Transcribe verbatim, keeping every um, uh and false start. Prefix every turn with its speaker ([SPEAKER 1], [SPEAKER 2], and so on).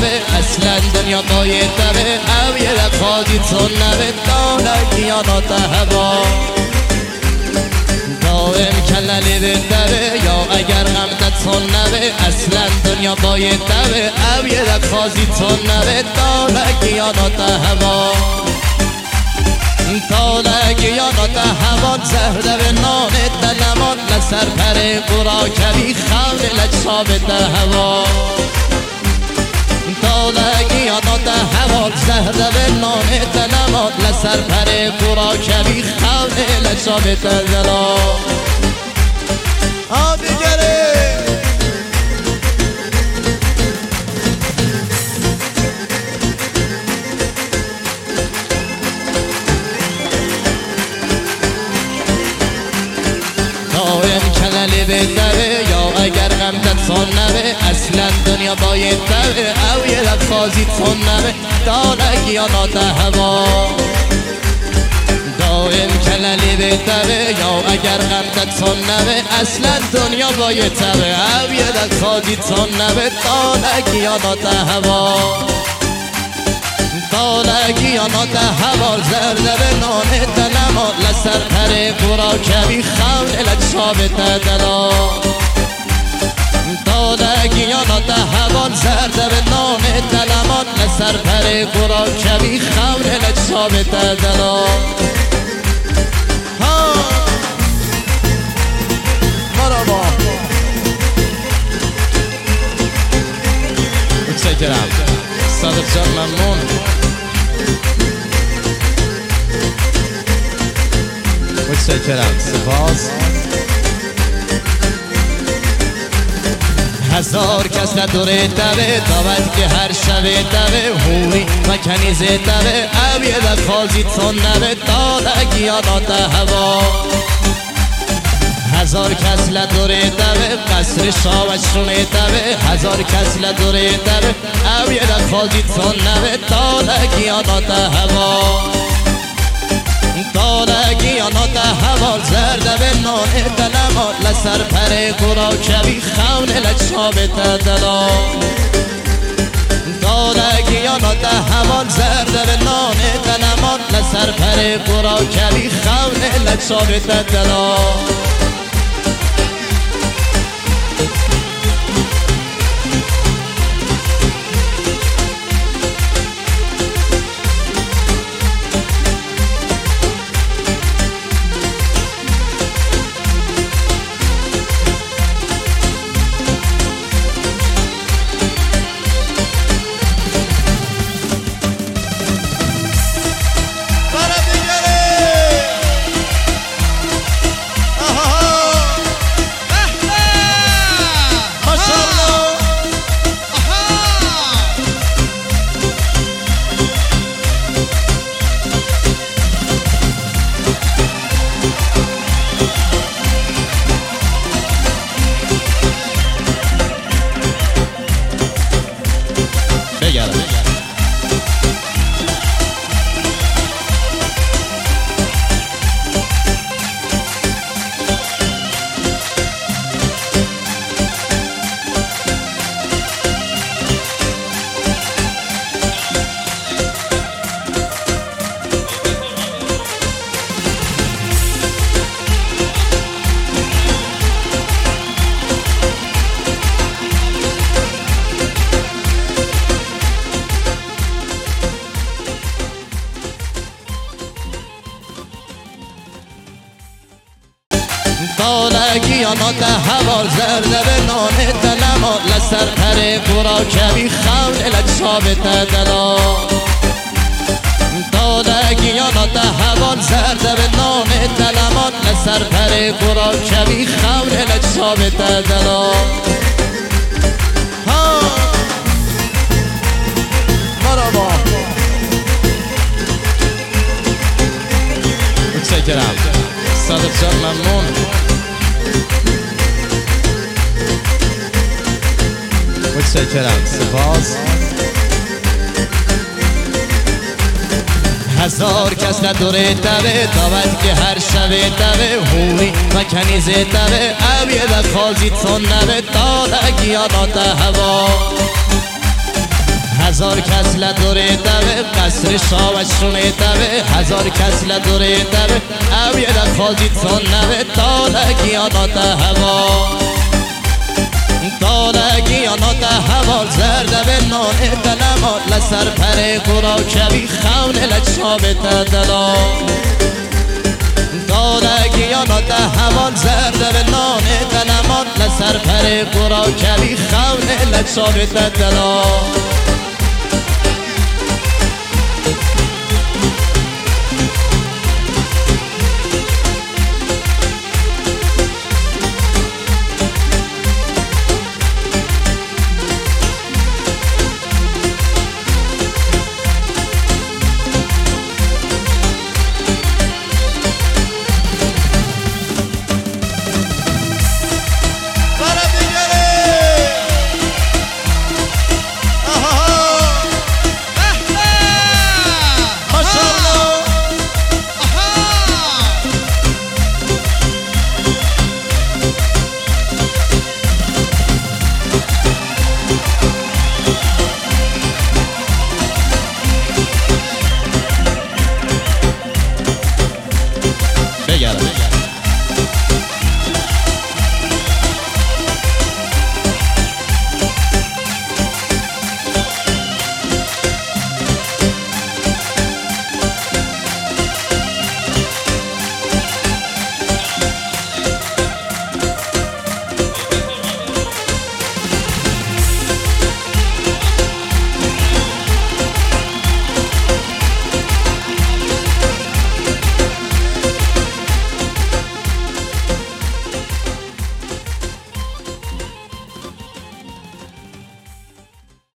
[SPEAKER 1] نبه اصلا دنیا بای تبه او یه دقاضی تون نبه دانگی آنات هوا دائم کللی بهتره یا اگر غمت تون نبه اصلا دنیا بای تبه او یه دقاضی تون نبه دانگی آنات هوا تالگی آنات هوا زهده به نان دلمان لسر پر قرا کبی خون لجاب هوا تالگی آنات هوا زهده به نان دلمان لسر پر قرا کبی خون لجاب دلا آ دیگره بهتره یا اگر غمت تون نبه اصلا دنیا باید تبه او یه دقاضی تون نبه دانگی آنات هوا دائم کللی بهتره یا اگر غمت تون نبه اصلا دنیا باید تبه او یه دقاضی تون نبه دانگی آنات هوا دانگی آنات هوا زرده به نان دلما لسر پر قرا کبی خون لجاب دلا دانگی آنات هوا زرده به نان دلما لسر پر قرا کبی خون لجاب دلا ها مرحبا متشکرم صادق جان ممنون متشکرم سپاس هزار کس نداره تبه داود که هر شبه تبه هوری و کنیزه تبه او یه دقاضی تون نبه دانگی آنات هوا هزار کس لدوره تبه قصر شاوشونه تبه هزار کس لدوره تبه او یه دقاضی تون نبه دانگی آنات هوا دانگی آنات هوا زرده به نان دلما لسر پر قرا کبی خون لجاب دلا دانگی آنات هوا زرده به نان دلما لسر پر قرا کبی خون لجاب دلا دانگی آنات هوا زرده به نان دلما لسر پر قرا کبی خون لجاب دلا دانگی آنات هوا زرده به نان دلما لسر پر قرا کبی خون لجاب دلا ها مرحبا متشکرم صادق جان ممنون متشکرم سپاس هزار کس نداره تبه داود که هر شبه تبه هوری و کنیزه تبه او یه دقاضی تون نبه دانگی آنات هوا هزار کس لدوری دوه قصر شاوشونه دوه هزار کس لدوری دوه او یه دخوازی تون نوه تالگی آنات هوا تالگی آنات هوا زرده به نانه دلمات لسر پره قرا کبی خونه لچابت دلا تالگی آنات هوا زرده به نانه دلمات لسر پره قرا کبی خونه لچابت دلا